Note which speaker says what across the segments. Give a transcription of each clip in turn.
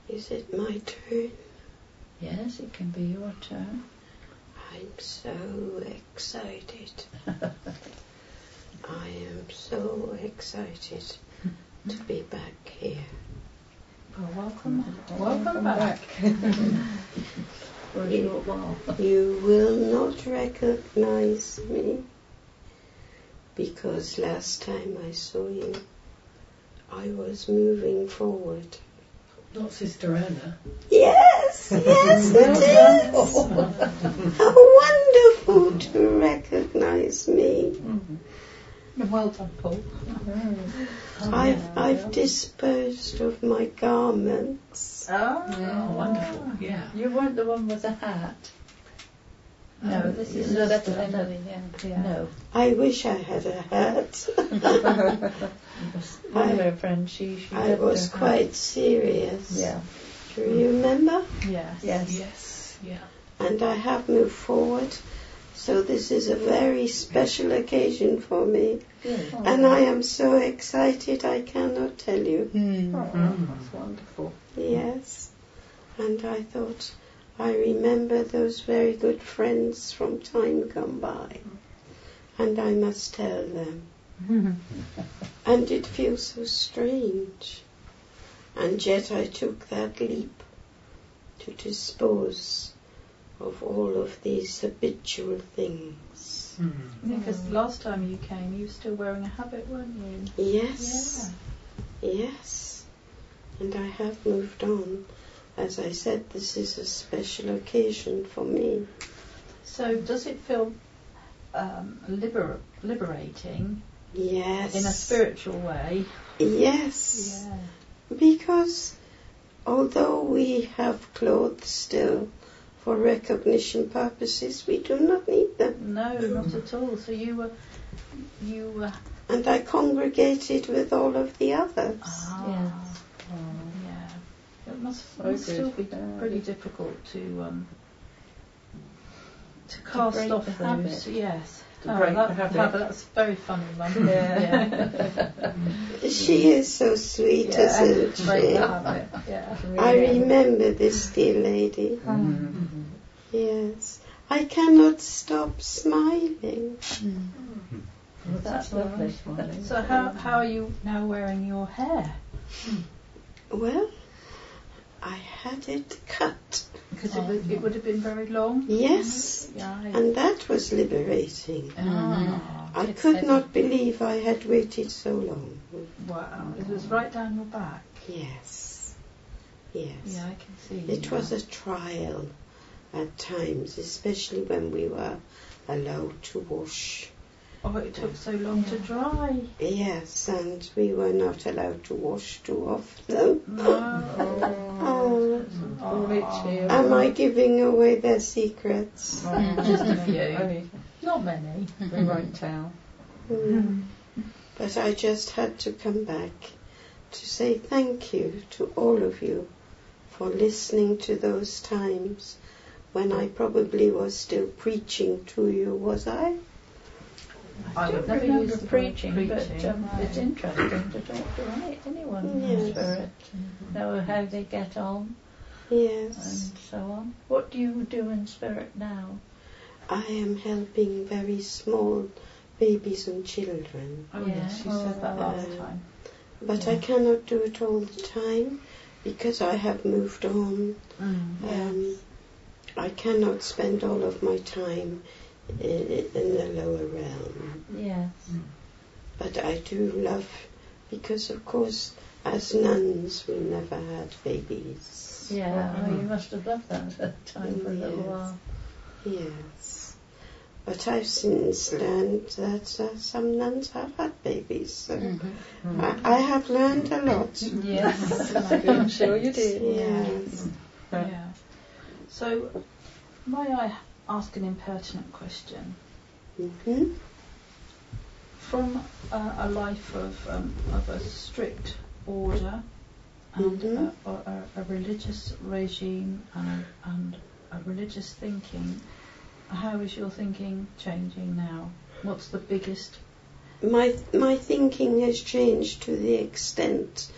Speaker 1: Is it my turn?
Speaker 2: Yes, it can be your turn.
Speaker 1: I'm so excited. I am so excited to be back here.
Speaker 3: Well, welcome back.
Speaker 2: For a short while.
Speaker 1: You will not recognize me because last time I saw you, I was moving forward.
Speaker 4: Not Sister Anna.
Speaker 1: Yes, yes, it is. How wonderful to recognize me.
Speaker 3: Well done, Paul.
Speaker 1: I've disposed of my garments.
Speaker 4: Oh, wonderful. Yeah.
Speaker 2: You weren't the one with the hat.
Speaker 3: No, this is
Speaker 2: No.
Speaker 1: I wish I had a hat.
Speaker 2: One of her friends, she
Speaker 1: I was quite serious.
Speaker 2: Yeah.
Speaker 1: Do you remember?
Speaker 3: Yes.
Speaker 4: Yes. Yeah.
Speaker 1: And I have moved forward. So this is a very special occasion for me.
Speaker 2: Good.
Speaker 1: And I am so excited I cannot tell you.
Speaker 2: That's wonderful.
Speaker 1: Yes. And I thought, I remember those very good friends from time gone by. And I must tell them. And it feels so strange. And yet I took that leap to dispose of all of these habitual things.
Speaker 3: Because last time you came, you were still wearing a habit, weren't you?
Speaker 1: Yes. Yes. And I have moved on. As I said, this is a special occasion for me.
Speaker 3: So does it feel liberating
Speaker 1: Yes.
Speaker 3: in a spiritual way?
Speaker 1: Yes.
Speaker 3: Yeah.
Speaker 1: Because although we have clothes still for recognition purposes, we do not need them.
Speaker 3: No, not at all. So you were.
Speaker 1: And I congregated with all of the others.
Speaker 3: Yeah. It must still be pretty difficult to cast
Speaker 2: break
Speaker 3: off
Speaker 2: the
Speaker 3: those.
Speaker 2: habit.
Speaker 3: Yes.
Speaker 4: To break the habit.
Speaker 3: That's very funny, Mum.
Speaker 1: She is so sweet, isn't she?
Speaker 3: Break the habit. Yeah.
Speaker 1: I remember this dear lady. Yes. I cannot stop smiling.
Speaker 2: Well, that's lovely.
Speaker 3: So how are you now wearing your hair?
Speaker 1: Well, I had it cut.
Speaker 3: Because it would have been very long.
Speaker 1: Yes.
Speaker 3: Yeah.
Speaker 1: And that was liberating. I could not believe I had waited so long.
Speaker 3: Wow. It was right down your back.
Speaker 1: Yes. Yes.
Speaker 3: Yeah, I can see.
Speaker 1: It was a trial at times, especially when we were allowed to wash.
Speaker 3: Oh, it took so long to dry.
Speaker 1: Yes, and we were not allowed to wash too often.
Speaker 3: No.
Speaker 1: Am I giving away their secrets?
Speaker 3: Just a few. Not many.
Speaker 2: We won't tell.
Speaker 1: But I just had to come back to say thank you to all of you for listening to those times when I probably was still preaching to you, was I?
Speaker 3: I would never
Speaker 2: remember
Speaker 3: use the
Speaker 2: preaching,
Speaker 3: word
Speaker 2: but it's interesting to talk to anyone in the spirit, know how they get on,
Speaker 1: Yes.
Speaker 2: and so on. What do you do in spirit now?
Speaker 1: I am helping very small babies and children.
Speaker 3: Oh yes, you said that last time.
Speaker 1: But I cannot do it all the time because I have moved on. I cannot spend all of my time in the lower realm.
Speaker 2: Yes.
Speaker 1: But I do love, because of course as nuns we never had babies.
Speaker 2: Yeah, oh, you must have loved that at the time for a little while.
Speaker 1: Yes. But I've since learned that some nuns have had babies. So I have learned a lot.
Speaker 3: Yes,
Speaker 2: I'm sure you did.
Speaker 1: Yes.
Speaker 3: Yeah. So, may I ask an impertinent question?
Speaker 1: Mm-hmm.
Speaker 3: From a life of a strict order and a religious regime and a religious thinking, how is your thinking changing now? What's the biggest?
Speaker 1: My thinking has changed to the extent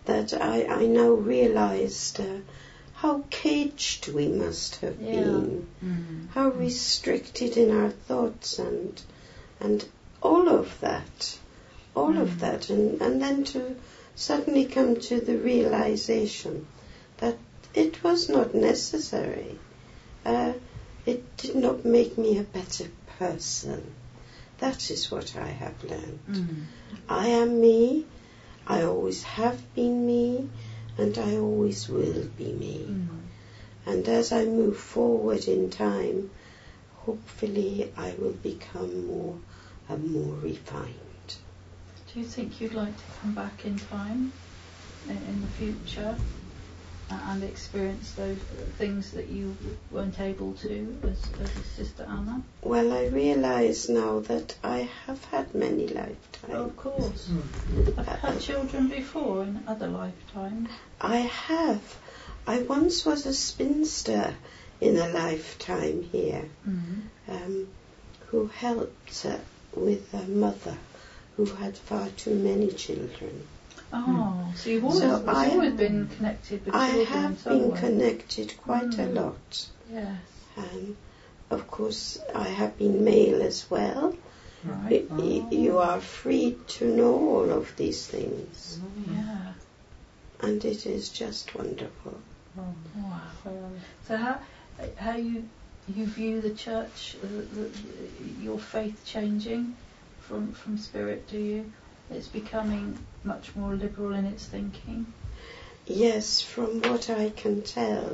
Speaker 1: that I now realized how caged we must have been, how restricted in our thoughts and all of that, and then to suddenly come to the realization that it was not necessary. It did not make me a better person. That is what I have learned. I am me, I always have been me, and I always will be me. And as I move forward in time, hopefully I will become more and more refined.
Speaker 3: Do you think you'd like to come back in time, in the future, and experience those things that you weren't able to as Sister Anna?
Speaker 1: Well, I realize now that I have had many lifetimes.
Speaker 3: Oh, of course. I've had children before in other lifetimes.
Speaker 1: I have. I once was a spinster in a lifetime here, who helped with a mother who had far too many children.
Speaker 3: Oh, so you've always been connected with children.
Speaker 1: I
Speaker 3: in
Speaker 1: have
Speaker 3: some
Speaker 1: been
Speaker 3: way.
Speaker 1: connected quite a lot.
Speaker 3: Yes.
Speaker 1: Of course, I have been male as well.
Speaker 3: Right.
Speaker 1: You are free to know all of these things.
Speaker 3: Yeah.
Speaker 1: And it is just wonderful.
Speaker 3: Wow. So how you view the church, your faith changing from spirit, do you? It's becoming much more liberal in its thinking?
Speaker 1: Yes, from what I can tell,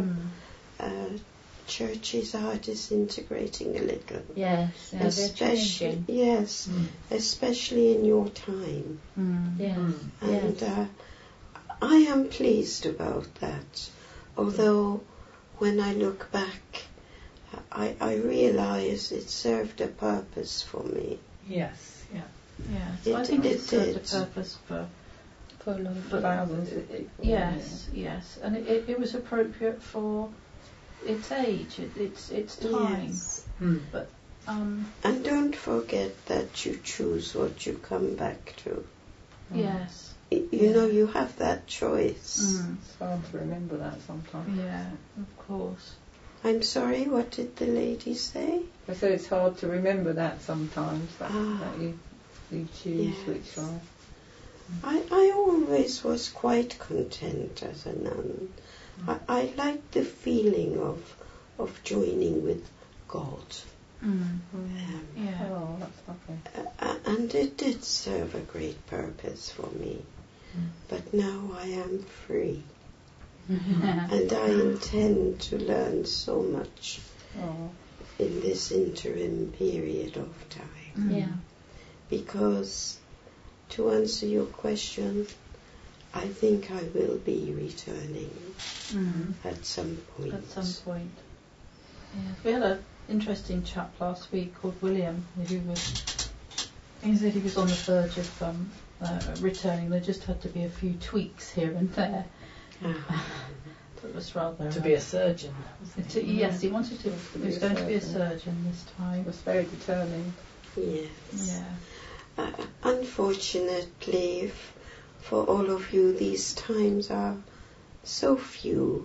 Speaker 1: churches are disintegrating a little.
Speaker 2: Yes, they're changing.
Speaker 1: Yes, especially in your time.
Speaker 2: Yes,
Speaker 1: And I am pleased about that. Although when I look back, I realize it served a purpose for me.
Speaker 4: Yes, yeah.
Speaker 3: Yes, I think it served a purpose for
Speaker 2: a lot of
Speaker 3: thousands. Yes, and it was appropriate for its age, its time.
Speaker 1: Yes.
Speaker 3: But
Speaker 1: and don't forget that you choose what you come back to.
Speaker 3: Yes.
Speaker 1: You know, you have that choice.
Speaker 5: It's hard to remember that sometimes.
Speaker 3: Yeah, of course.
Speaker 1: I'm sorry, what did the lady say?
Speaker 5: I said it's hard to remember that sometimes, that you choose
Speaker 1: Yes.
Speaker 5: which one.
Speaker 1: I always was quite content as a nun. I liked the feeling of joining with God.
Speaker 3: Yeah.
Speaker 5: Oh, that's lovely.
Speaker 1: And it did serve a great purpose for me. But now I am free. And I intend to learn so much in this interim period of time.
Speaker 2: Yeah.
Speaker 1: Because, to answer your question, I think I will be returning at some point.
Speaker 3: At some point. Yeah. We had an interesting chap last week called William, he said he was on the verge of returning. There just had to be a few tweaks here and there. It was rather...
Speaker 4: To be a surgeon.
Speaker 3: Yes, he wanted to. He was going to be a surgeon this time.
Speaker 5: He was very determined.
Speaker 1: Yes.
Speaker 3: Yeah.
Speaker 1: Unfortunately, for all of you, these times are so few.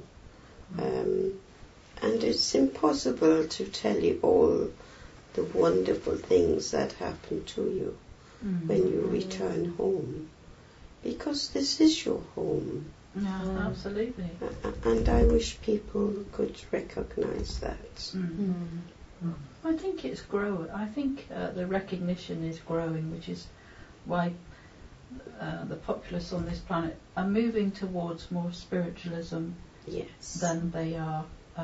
Speaker 1: And it's impossible to tell you all the wonderful things that happen to you when you return home. Because this is your home.
Speaker 3: Yeah, absolutely.
Speaker 1: And I wish people could recognize that.
Speaker 3: I think it's growing. I think the recognition is growing, which is why the populace on this planet are moving towards more spiritualism than they are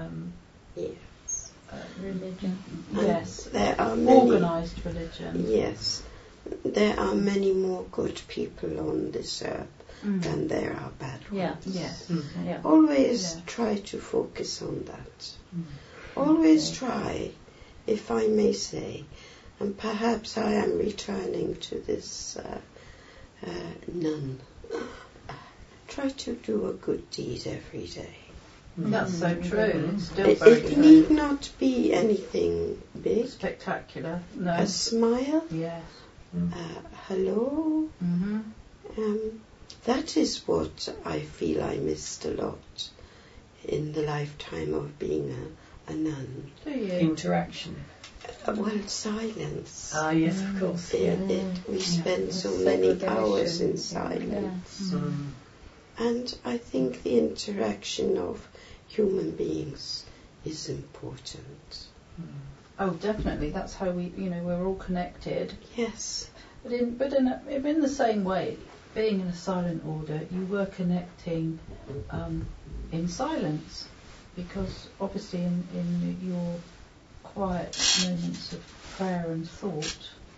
Speaker 2: religion.
Speaker 1: Yes, there are many
Speaker 3: organised religion.
Speaker 1: Yes, there are many more good people on this earth than there are bad ones.
Speaker 3: Yes.
Speaker 2: Yeah.
Speaker 1: Always try to focus on that. Always try, if I may say, and perhaps I am returning to this nun. Try to do a good deed every day.
Speaker 3: That's so true. It's still very
Speaker 1: It
Speaker 3: true.
Speaker 1: need not be anything big.
Speaker 3: Spectacular. No.
Speaker 1: A smile,
Speaker 3: Yes.
Speaker 1: hello, that is what I feel I missed a lot in the lifetime of being a nun.
Speaker 3: Do you?
Speaker 6: Interaction.
Speaker 1: Well, silence.
Speaker 6: Ah, yes, of course.
Speaker 1: We spend so many hours in silence.
Speaker 2: Yes.
Speaker 1: And I think the interaction of human beings is important.
Speaker 3: Oh, definitely. That's how we're all connected.
Speaker 1: Yes.
Speaker 3: But in the same way, being in a silent order, you were connecting in silence, because obviously in your quiet moments of prayer and thought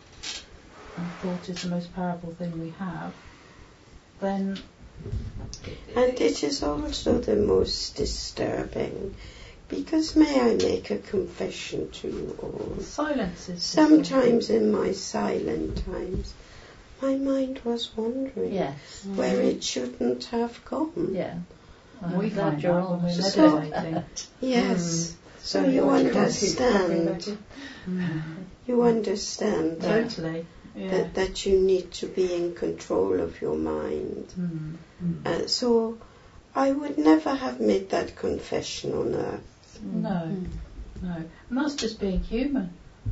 Speaker 3: is the most powerful thing we have, then...
Speaker 1: And it is also the most disturbing, because may I make a confession to you all?
Speaker 3: Silence is...
Speaker 1: Sometimes in my silent times, my mind was wandering where it shouldn't have gone.
Speaker 2: Yeah.
Speaker 3: We find
Speaker 2: you're
Speaker 3: out when we're
Speaker 1: So-
Speaker 3: meditating.
Speaker 1: Yes. So you understand. You understand that,
Speaker 3: Totally. Yeah.
Speaker 1: that you need to be in control of your mind. So I would never have made that confession on earth.
Speaker 3: No. And that's just being human.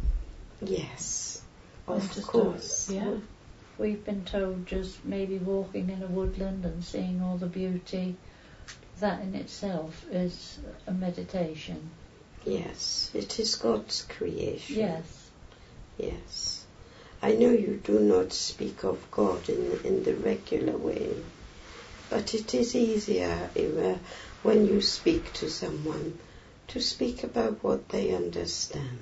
Speaker 1: Yes,
Speaker 3: That's
Speaker 1: of
Speaker 3: just
Speaker 1: course.
Speaker 3: Yeah.
Speaker 2: We've been told just maybe walking in a woodland and seeing all the beauty, that in itself is a meditation.
Speaker 1: Yes, it is God's creation.
Speaker 2: Yes.
Speaker 1: Yes. I know you do not speak of God in the regular way, but it is easier when you speak to someone to speak about what they understand.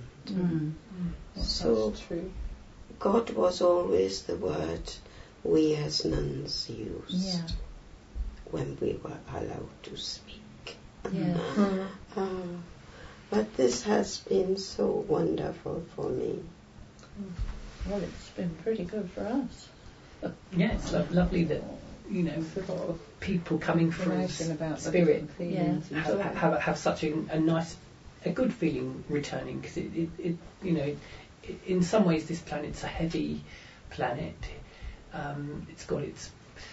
Speaker 1: So
Speaker 5: That's true.
Speaker 1: God was always the word we as nuns used when we were allowed to speak.
Speaker 2: Yeah.
Speaker 1: But this has been so wonderful for me.
Speaker 2: Well, it's been pretty good for us.
Speaker 6: Yeah, it's lovely that, people coming through
Speaker 5: Information about the
Speaker 6: spirit
Speaker 5: different feelings and so on.
Speaker 6: have such a good feeling returning, because it in some ways this planet's a heavy planet. It's got its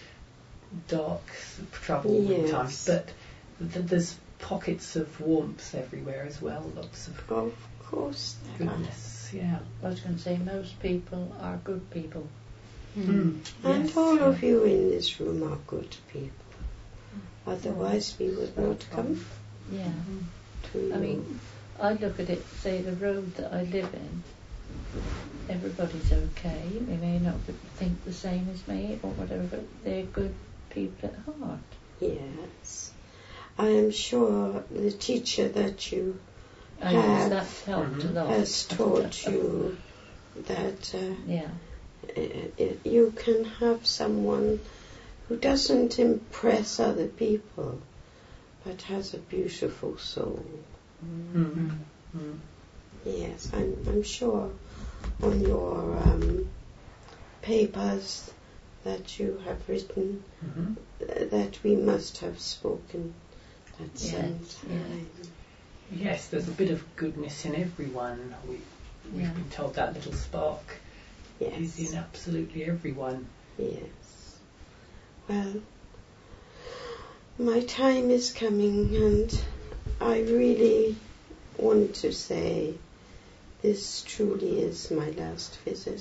Speaker 6: dark trouble times, but there's pockets of warmth everywhere as well. Lots of
Speaker 1: course
Speaker 6: goodness. Yeah.
Speaker 2: I was going to say most people are good people.
Speaker 1: And all of you in this room are good people. Otherwise we would not come
Speaker 2: Yeah.
Speaker 1: to you.
Speaker 2: I mean, I look at it, say the road that I live in, everybody's okay. They may not think the same as me or whatever, but they're good people at heart.
Speaker 1: Yes. I am sure the teacher that you
Speaker 2: Yes, that's helped a lot.
Speaker 1: has taught you that
Speaker 2: Yeah.
Speaker 1: you can have someone who doesn't impress other people but has a beautiful soul. Yes, I'm sure on your papers that you have written that we must have spoken at some time.
Speaker 6: Yes, there's a bit of goodness in everyone. We've been told that little spark is in absolutely everyone.
Speaker 1: Yes. Well, my time is coming, and I really want to say this truly is my last visit.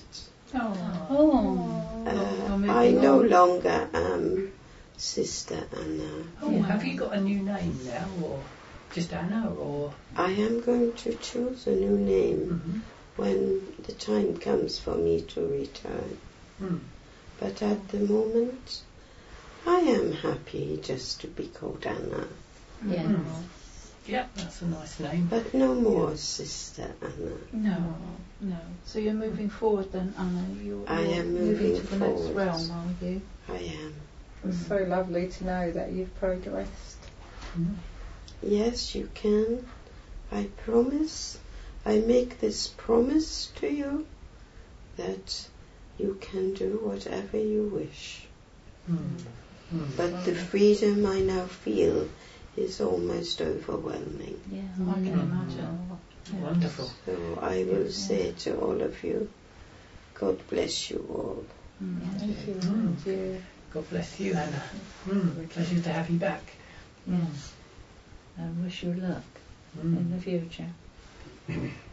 Speaker 1: I no longer am Sister Anna.
Speaker 6: Oh, have you got a new name now, or just Anna, or?
Speaker 1: I am going to choose a new name when the time comes for me to return. But at the moment, I am happy just to be called Anna.
Speaker 2: Yeah.
Speaker 6: Yeah, that's a nice name.
Speaker 1: But no more Sister Anna.
Speaker 3: No. So you're moving forward then, Anna?
Speaker 1: I am
Speaker 3: moving
Speaker 1: moving
Speaker 3: to the next
Speaker 1: forward.
Speaker 3: realm, are you?
Speaker 1: I am.
Speaker 5: It's so lovely to know that you've progressed.
Speaker 1: Yes, you can. I promise. I make this promise to you that you can do whatever you wish. But the freedom I now feel is almost overwhelming.
Speaker 2: Yeah.
Speaker 3: I can imagine. Yeah.
Speaker 6: Wonderful.
Speaker 1: So I will say to all of you, God bless you all.
Speaker 5: Thank you.
Speaker 6: God bless you, Anna. Pleasure to have you back.
Speaker 2: Yes. And wish you luck in the future.